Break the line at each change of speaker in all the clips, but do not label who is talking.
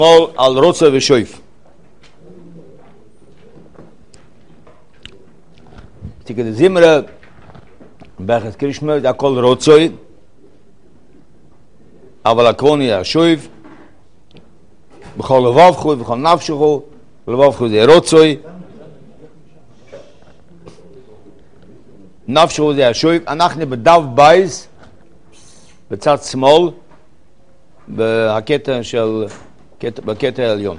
פול על רוצה ושויף. תיקד זימרה באחד קרישמה זה הכל רוצוי, אבל הקרוני השויף בכל לבבכו ובכל נפשכו, לבבכו זה רוצוי, נפשכו זה השויף. אנחנו בדף בייס בצד שמאל בקטע של בקטע העליון.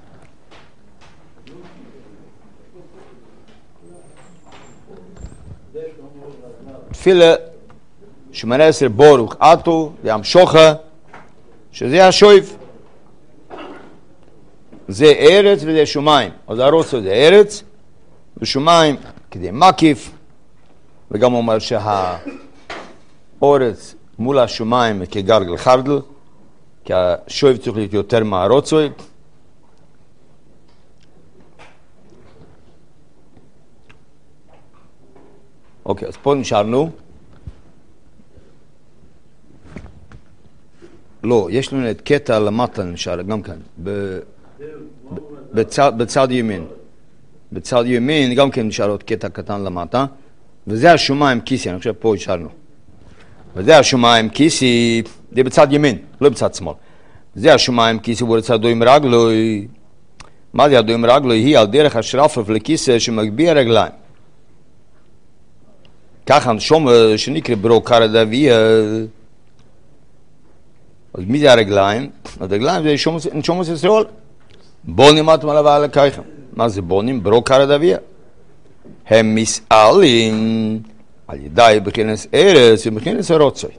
תפילה שמונה עשר ברוך אתו זה המשוכה שזה השויף, זה ארץ וזה שמיים. אז הרוצה זה ארץ ושמיים כדי מקיף, וגם אומר שהאורץ מול השמיים כגרגל חרדל, כי השויף צריך להיות יותר מהרוצוי. אוקיי, אז פה נשארנו. לא, יש לנו את קטע למטה נשאר, גם כאן, בצד ימין. בצד ימין גם כן נשאר עוד קטע קטן למטה, וזה השמיים כיסי, אני חושב פה נשארנו. וזה השמיים כיסי, זה בצד ימין, לא בצד שמאל. זה השמיים כיסי ורצה דוים רגלוי. מה זה הדוים רגלוי? היא על דרך השרפף לכיסא שמגביע רגליים. ככה שום שנקרא ברוקר דוויה. אז מי זה הרגליים? הרגליים זה שומוס ישראל. בונים את מלווה על הכיכם. מה זה בונים? ברוקר דוויה. הם מסעלים על ידי בכנס ארץ ובכנס הרוצוי.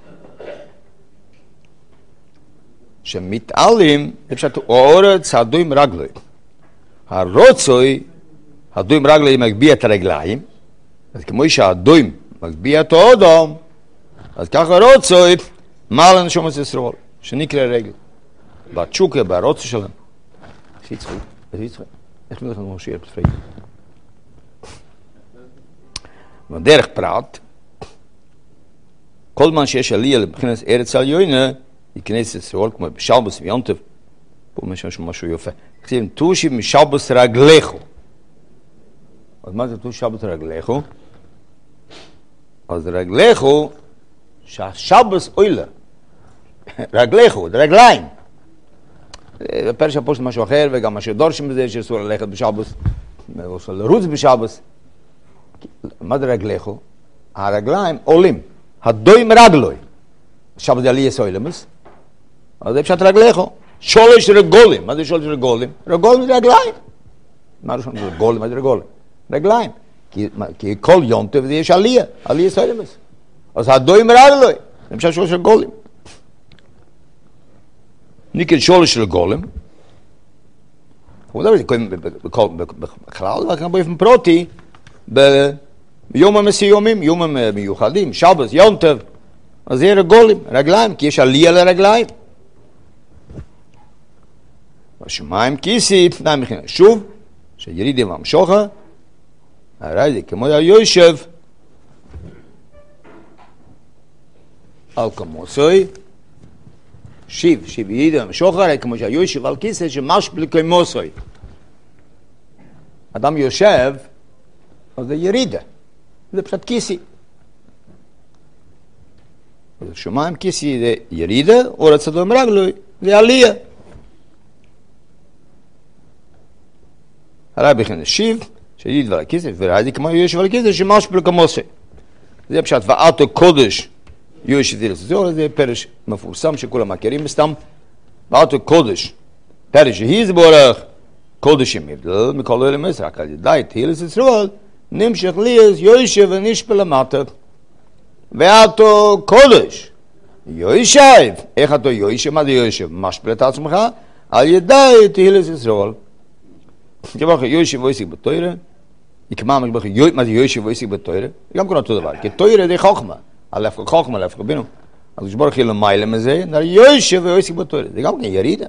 שמתעלים, אפשרת אורץ הדוים רגלוי. הרוצוי, הדוים רגלוי מגביע את הרגליים, אז כמו שהדוים מגביע את האודום, אז ככה רוצוי, מעל נשומת ישראל, שנקרא רגל. בתשוקה, ברוצוי שלהם. איך מלך לנו מושיע בפריד? בדרך פרט, כל זמן שיש עלייה לבכנס ארץ עליונה, יכנס ישראל, כמו בשלבוס ויונטב, פה משהו יפה. כתיבים, תושיב משלבוס רגלךו. אז מה זה תושיב משלבוס רגלךו? אז רגלךו, שהשלבוס אוילה. רגלךו, זה רגליים. בפרשה פה יש משהו אחר, וגם מה שדורשים בזה, שאסור ללכת בשלבוס, ואסור לרוץ בשלבוס. מה זה רגלךו? הרגליים עולים. הדוים רגלוי. עכשיו זה עלייה סוילמוס. אז זה פשט רגלךו. שולש רגולים. מה זה שולש רגולים? רגולים זה רגליים. מה זה רגולים? מה זה רגולים? רגליים. כי כל יונטב זה יש עלייה. עלייה סוילמוס. אז הדוים רגלוי. זה פשט שולש רגולים. ניקל שולש רגולים. הוא מדבר, זה בכלל, וכן באופן פרוטי, ביום המסוימים, יום המיוחדים, שבס, יונטב, אז זה רגולים, רגליים, כי יש עלייה לרגליים. השמיים כיסי, שוב, שירידים והמשוכה, הרי זה כמו היושב, על כמוסוי, שיב ירידים והמשוכה, הרי כמו שהיושב על כיסא שמשפיל כמוסוי. אדם יושב, אז זה ירידה. זה פשוט כיסי. אז שמיים כיסי זה ירידה, אורץ הדוים רגלוי, זה עלייה. הרי בכן שיב, שיריד ועל הכיסי, וראי זה כמו יושב על הכיסי, שמשפיל כמוסי. זה פשוט ועתו קודש, יושב זה לסזור, זה פרש מפורסם שכולם מכירים בסתם. ועתו קודש, פרש שהיא בורך, קודש ימידל, מכל אלמס, רק על ידי תהילס ישראל, נמשך ליאס יושב ונשפל למטה. ואתו קודש, יושב. איך אתה יושב? מה זה יושב? משפל את עצמך על ידי תהילס ישראל. כברך יושב ויסיק בתוירה, יקמה מה זה יושב ויסיק בתוירה? גם כל אותו דבר, כי תוירה זה חוכמה, אלף חוכמה, אלף רבינו. אז שברך יהיה למעלה מזה, יושב ויסיק בתוירה. זה גם כן ירידה.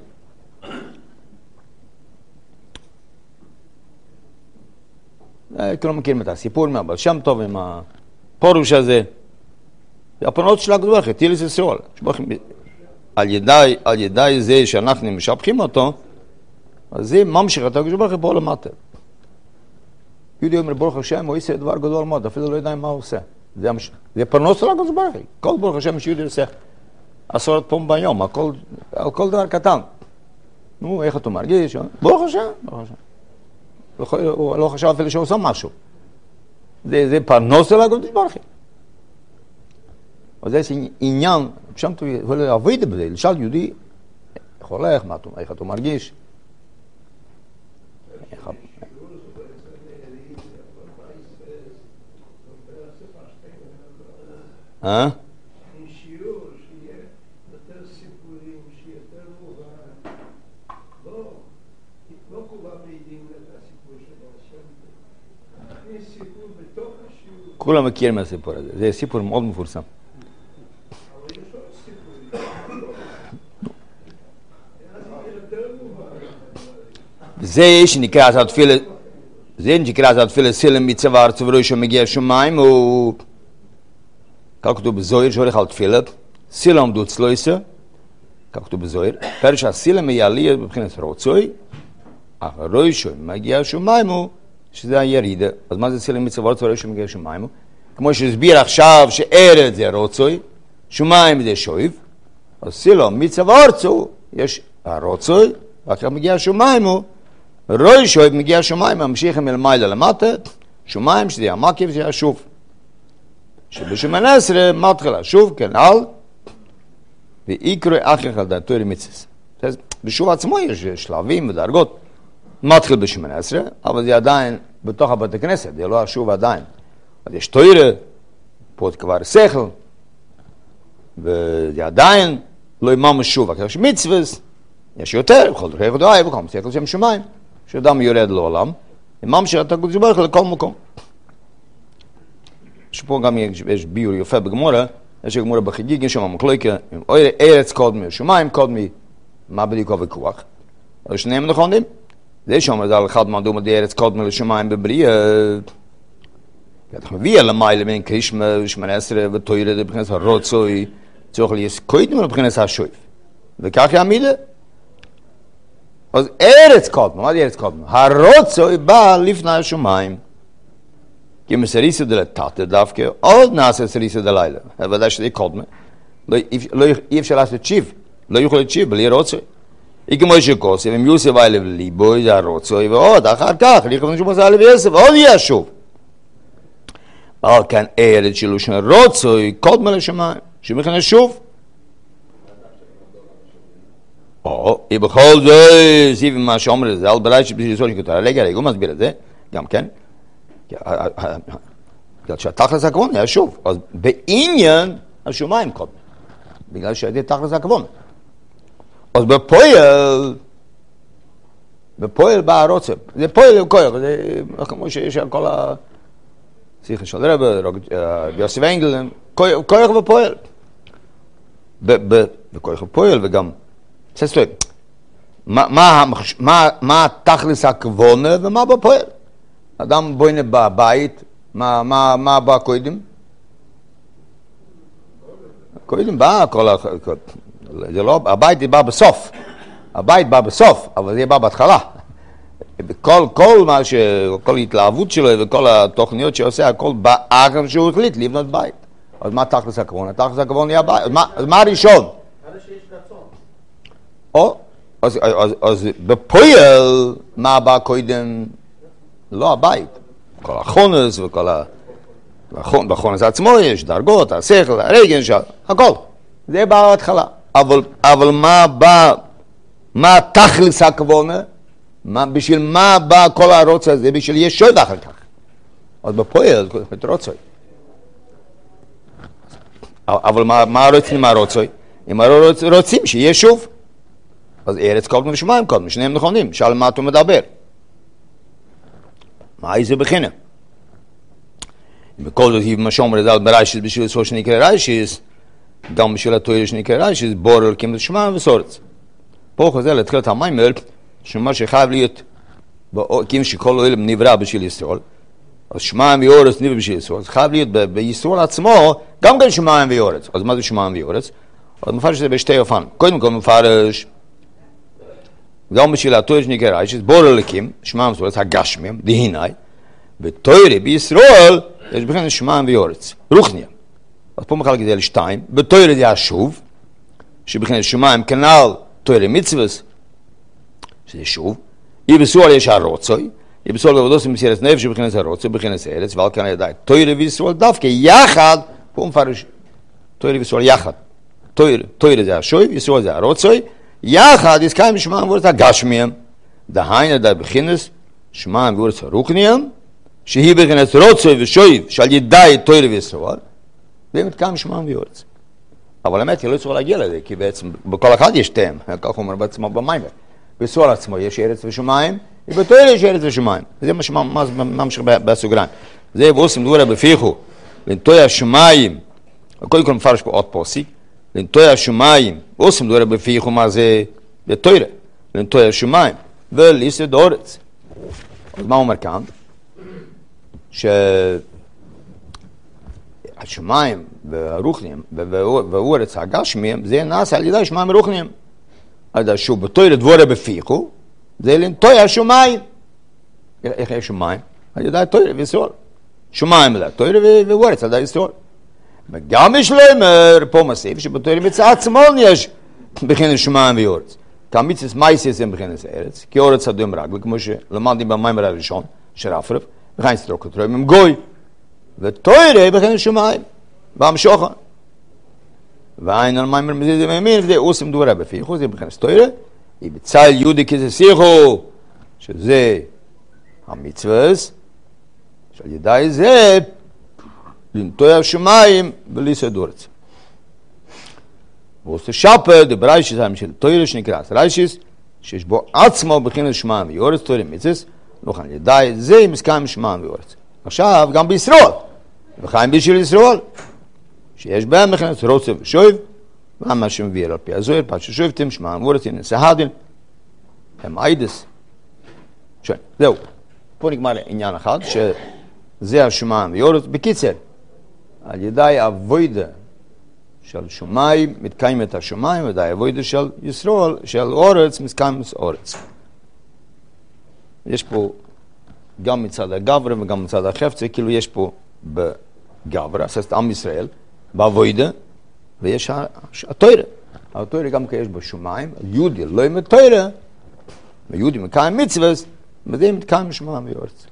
כולם מכירים את הסיפור מהבעל שם טוב עם הפורוש הזה. הפונות של הקדוש, תהילס ישראל. על ידי זה שאנחנו משבחים אותו, אז זה ממשיך את הקדוש ברוך הוא פה למטה. יהודי אומר ברוך השם, הוא עושה דבר גדול מאוד, אפילו לא יודע מה הוא עושה. זה פרנוס על הקדוש ברוך הוא. כל ברוך השם שיהודי עושה עשרות פעם ביום, על כל דבר קטן. נו, איך אתה מרגיש? ברוך השם, ברוך השם. הוא לא חשב אפילו שהוא עושה משהו. זה פרנוס על הקדוש ברוך הוא. אז זה עניין, שם אתה יכול לעבוד בזה, לשאול יהודי, איך הולך, איך אתה מרגיש? שיעור שיהיה יותר סיפורים, שיהיה יותר מובן, לא כולם מעידים את הסיפור של השם, להכניס סיפור בתוך השיעור. כולם מכירים מהסיפור הזה, זה סיפור מאוד מפורסם. אבל יש עוד סיפורים, אז יהיה יותר מובן. זה שנקרא זאת תפילה סילם מצווה ארץ ורוי שמגיע שמיים, הוא כך כתוב בזוהיר שהולך על תפילה, סילם דו צלויסה, כך כתוב בזוהיר, פרש הסילם יעלי בבחינת רוצוי, אך הרוי שמגיע שמיים הוא, שזה הירידה. אז מה זה סילם מצווה ארץ ורוי שמגיע שמיים הוא? כמו שהסביר עכשיו שארץ זה רוצוי, שמיים זה שויב, אז סילם מצווה ארץ הוא, יש הרוצוי, ואחר כך מגיע שמיים הוא, רוי שויב מגיע שמיים, ממשיכים אל מיילה למטה, שמיים שזה המקיף זה השוב. שבשמן עשרה מתחיל השוב כנעל, ויקרא אחר על דתו רמיצס. בשוב עצמו יש שלבים ודרגות, מתחיל בשמן עשרה, אבל זה עדיין בתוך הבית הכנסת, זה לא השוב עדיין. אז יש תוירה, פה כבר שכל, וזה עדיין לא אימם שוב, אבל יש מצווס, יש יותר, בכל דרכי חודאי, וכל שכל שם שמיים, שאדם יורד לעולם, אימם שאתה הקדוש ברוך הוא לכל מקום. שפה גם יש ביור יפה בגמורה, יש גמורה בחגיגין שם המחלוקה, ארץ קודמי, שמיים קודמי, מה בדיוק הוויכוח? אבל שניהם נכונים. זה שאומר, זה על אחד מעדום את ארץ קודמי לשמיים בבריאה, אנחנו מביא למעלה בין קרישמה, שמונה עשרה ותוירה, לבחינת הרוצוי, צריך להיות קודם לבחינת השויף. וכך יעמידה. אז ארץ קודמי, מה זה ארץ קודמי? הרוצוי בא לפני השמיים. כי מסריסה דלתתה דווקא, עוד נעשה סריסה דלילה. ודאי שזה קודמה. אי אפשר לעשות שיב. לא יוכל להיות בלי רוצוי. כמו שקוסם, אם יוסף היה לב ליבו, זה הרוצוי, ועוד אחר כך, לכבוד שוב עשה לב יוסף, עוד יהיה שוב. אבל כאן ארץ שלו של רוצוי, קודמה לשמיים, שמכנה שוב. או, בכל זה, סיב מה שאומר את זה, על בלעי שבשביל שכתוב, רגע, הוא מסביר את זה, גם כן. בגלל שהתכלס הכוון היה שוב, אז בעניין השומיים קודם, בגלל שהייתי תכלס הכוון. אז בפועל בא הרוצה, זה פועל כוח, זה כמו שיש על כל השיחה של רב, יוסף אנגל, כוח ופועל. בכוח ופועל וגם, מה תכלס הכוון ומה בפועל? אדם בוינה בבית, מה בא קודם? קודם בא זה לא, הבית בא בסוף. הבית בא בסוף, אבל זה בא בהתחלה. כל התלהבות שלו וכל התוכניות שעושה, הכל בא אחר שהוא החליט לבנות בית. אז מה תכלס הכוון? תכלס הכוון יהיה הבית. אז מה הראשון? אז בפועל, מה בא קודם? לא הבית, כל החונס וכל בחונס עצמו יש דרגות, השכל, הרגן, הכל. זה בא בהתחלה. אבל מה תכלס הכוונה? בשביל מה בא כל הרוצה הזה? בשביל יש שוד אחר כך. אז בפועל, את רוצוי. אבל מה רוצים מהרוצוי? אם רוצים שיהיה שוב. אז ארץ קודם ושמיים קודם, שניהם נכונים. שאל מה אתה מדבר? מה זה בחינה? בכל זאת, מה שאומר את זה על בריישיס, בשביל סוף שנקרא ריישיס, גם בשביל התואר שנקרא ריישיס, בור אלוקים לשמיים וסורץ. פה חוזר לתחילת המיימר, שמה שחייב להיות, כמו שכל העולם נברא בשביל ישראל, אז שמיים ואורץ נברא בשביל ישראל, אז חייב להיות בישראל עצמו, גם כן שמיים ואורץ. אז מה זה שמיים ואורץ? אז מפרש זה בשתי אופן. קודם כל מפרש, גם בשביל התורה שנקרא רייש, בור אלוקים, שמיים ואורץ, הגשמים, דהינאי, בתורה בישראל, יש בכלל שמיים ואורץ, רוחניה. אז פה מחלק את זה לשתיים, בתורה זה השוב, שבכלל שמיים כנ"ל תורה מצוות, שזה שוב, בישראל יש הרוצוי, בישראל ועבודות מסירת נפש, שבכלל זה הרוצוי, בכלל זה ארץ, ועל כאן ידעי, תורה בישראל דווקא יחד, פה מפרש, תורה בישראל יחד, תורה זה השוב, ישראל זה הרוצוי, יחד יזכאים שמיים ואורץ הגשמיים, דהיינו די בכינס שמיים ואורץ הרוחניים, שהיא בכינס רוצוי ושוב, שעל ידי תורה וישראל, והם יתקיים שמיים ואורץ. אבל האמת היא לא צריך להגיע לזה, כי בעצם בכל אחד יש טעם, כך אומר בעצמו במים. בישראל עצמו יש ארץ ושמיים, ובתורה יש ארץ ושמיים. זה מה שממשיך בסוגריים. זה ועושים דבורה בפיחו, לנטוי השמיים, קודם כל מפרש פה עוד פוסיק, לנטוי השמיים, ועושים דבורה בפיחו, מה זה? בתורה, לנטוי השמיים, וליסד אורץ. אז מה הוא אומר כאן? השמיים והרוחניים ואורץ הגשמיים זה נעשה על ידי שמיים ורוחניים. עד השוב בתורה דבורה בפיחו זה לנטוי השמיים. איך יש שמיים? על ידי תורה וישראל. שמיים על ידי תורה ואורץ על ידי ישראל. וגם יש לומר פה מוסיף שבתורה מצד עצמו יש בכינס שמיים ואורץ. כמצוות מייסס הם בכינס הארץ, כי אורץ אדום רגל, כמו שלמדנו במים הראשון של רפרף, וכן סטרוק התרועים עם גוי. ותורה בכינס שמיים, בהמשכה. ואין על מים מזיזים מימין, וזה עושים דבורה בפיחו, זה בכינס תורה, היא בצל יהודי כססיחו, שזה המצווס, שעל ידי זה, לנטוי השמיים וליסד אורץ. ועושה שפה, דבריישיס של תורה שנקרא ריישיס, שיש בו עצמו בכינס שמיים ואורץ, תורה מצווס, נוכל על ידי זה מסכים שמיים ואורץ. עכשיו, גם בישראל, וחיים בשביל ישראל, שיש בהם מכנת רוצה ושוב, ומה שמביא על פי הזוהר, פרשת שובתים, שמיים ואורץ, הנה סהדין, הם עידס. זהו, פה נגמר עניין אחד, שזה השמיים ואורץ. בקיצר, על ידי הווידה של שמיים, מתקיים את השמיים, ועל ידי הווידה של ישראל, של אורץ, מתקיים את אורץ. יש פה גם מצד הגברה וגם מצד החפצה, כאילו יש פה בגברה, זאת עם ישראל, בעבודה, ויש התורה. התורה גם כי יש בשמיים, יהודי לא עם התורה, ויהודי מקיים מצוות, וזה מתקיים שמיים ואורץ.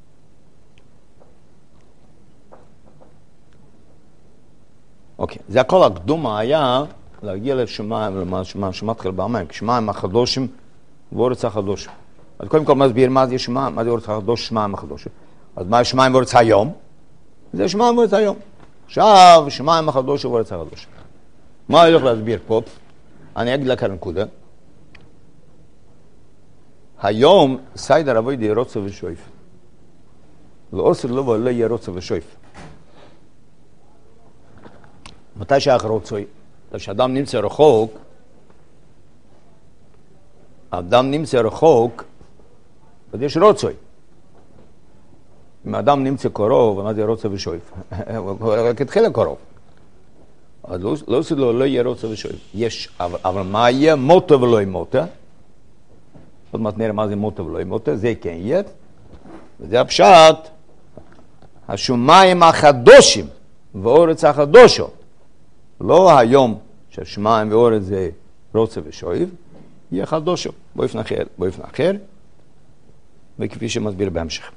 אוקיי, זה הכל הקדומה היה להגיע לשמיים, למה שמתחיל במים, שמיים החדושים ואורץ החדושים. אז קודם כל מסביר מה זה שמיים, מה זה אורץ החדוש, שמיים החדושים. אז מה שמיים ואורץ היום? זה שמיים ואורץ היום. עכשיו, שמיים החדוש ואורץ החדוש. מה אני הולך להסביר פה? אני אגיד לך נקודה. היום סיידר עבודי רוצה ושויף. לאוסר לא יהיה רוצה ושויף. מתי שייך רוצוי? כשאדם נמצא רחוק, האדם נמצא רחוק, אז יש רוצוי. אם האדם נמצא קרוב, מה זה רוצה ושויף? רק התחיל קרוב. אז לא עושה לו, לא יהיה רוצה ושויף. יש, אבל מה יהיה? מוטה ולא מוטה. עוד מעט נראה מה זה מוטה ולא מוטה, זה כן יהיה. וזה הפשט, השמיים החדושים ואורץ החדושו. לא היום שהשמיים ואורץ זה רוצה ושויף, יהיה חדושו, באופן אחר, וכפי שמסביר בהמשך.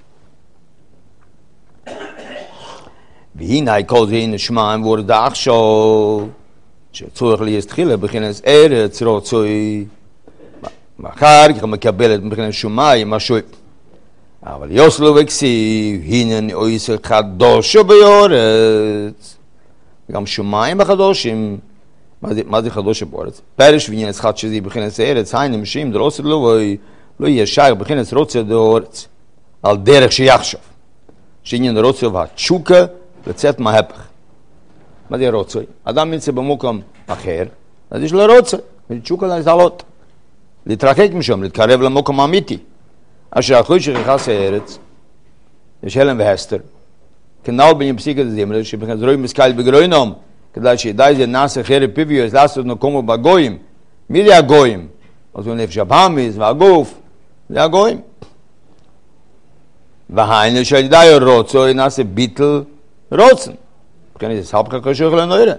והנה כל זה הנה שמיים ואורץ דעכשיו, שצורך להסתחילה בכינס ארץ רוצוי, מאחר כך מקבל את בכינס שמיים השויף. אבל יוסלו וכסיב, הנה נאויס חדושו באורץ. גם שמיים החדושים, מה זה חדוש בארץ? פרש ועניין אחד שזה בכנס הארץ, היינו משים דרוסת לא יהיה שייך בכנס רוצה דאורץ, על דרך שיחשב, שעניין רוצה והתשוקה לצאת מההפך. מה זה רוצה? אדם נמצא במקום אחר, אז יש לו רוצה, ותשוקה להזעלות, להתרחק משם, להתקרב למקום האמיתי. אשר אחרי שכנס הארץ, יש הלם והסתר, כנאל בני פסיקת הזמר, שבכן זרוי מסקל בגרוינום, כדאי שידע זה נעשה חרב פיביו, אז לעשות נקומו בגויים. מי זה הגויים? אז הוא נפש הבאמיס והגוף, זה הגויים. והיינו שידע רוצו, נעשה ביטל רוצן. כן, זה סבכה קשור לנוירה.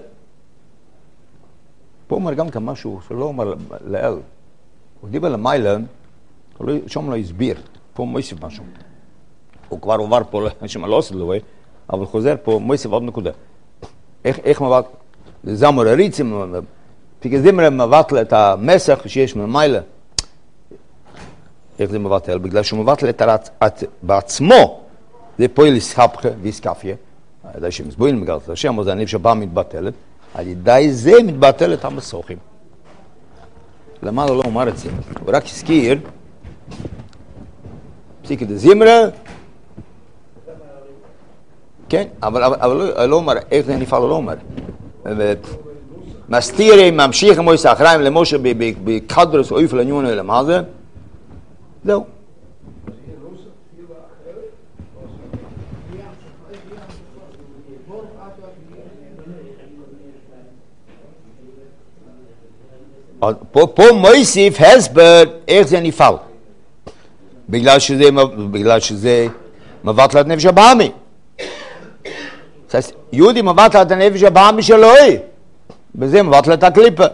פה אומר גם כאן משהו שלא אומר לאל. הוא דיבר למיילן, שום לא הסביר. פה מוסיף משהו. הוא כבר עובר פה לשם לא עושה לו, אבל חוזר פה מוסיף עוד נקודה. איך מבט, זמר הריצים, פיקזימר מבטל את המסך שיש ממיילה. איך זה מבטל? בגלל שהוא מבטל את בעצמו, זה פועל סחפכה ויסקפיה. על ידי שמסבועים מגלת השם, אז הנפש הבא מתבטלת, על ידי זה מתבטלת המסוכים. למה לא אומר את זה? הוא רק הזכיר, פסיקת הזמרה, כן, אבל לא אומר, איך זה נפעל לא אומר. מסתירים, ממשיכים מויס האחריים למשה בקדרס אויף לניון אלה, מה זה? זהו. פה מויסיף הסבר איך זה נפעל. בגלל שזה מבטל את נפש הבאמי. יהודי מבטל את הנפש הבאמי שלוי. בזה מבטל את הקליפה.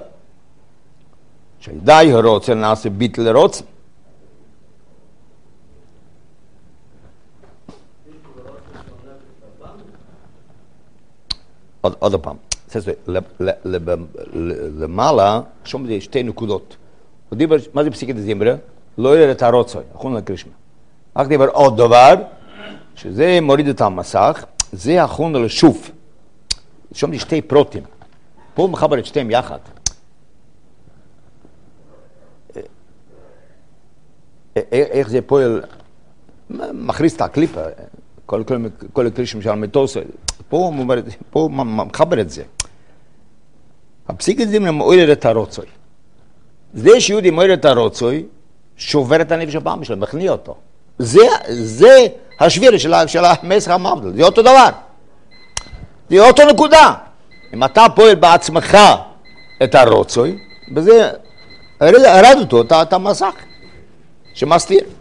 שידעי הרוצה נעשה ביטל רוצה. עוד פעם. למעלה, שום זה שתי נקודות. הוא דיבר, מה זה פסיקת הזמרה? לא יראה את הרוצוי, אחון לקרישמה. רק דיבר עוד דבר, שזה מוריד את המסך, זה אחון לשוף. שום זה שתי פרוטים. פה הוא מחבר את שתיהם יחד. איך זה פועל, מכריס את הקליפה, כל הקרישמה של המטוסה. פה הוא מחבר את זה. הפסיקת זמרה מועיל את הרוצוי. זה שיהודי מועיל את הרוצוי, שובר את הנפש הבאמי שלו, מכניע אותו. זה השביר של המסך המבדל, זה אותו דבר. זה אותו נקודה. אם אתה פועל בעצמך את הרוצוי, בזה הרד אותו, את המסך שמסתיר.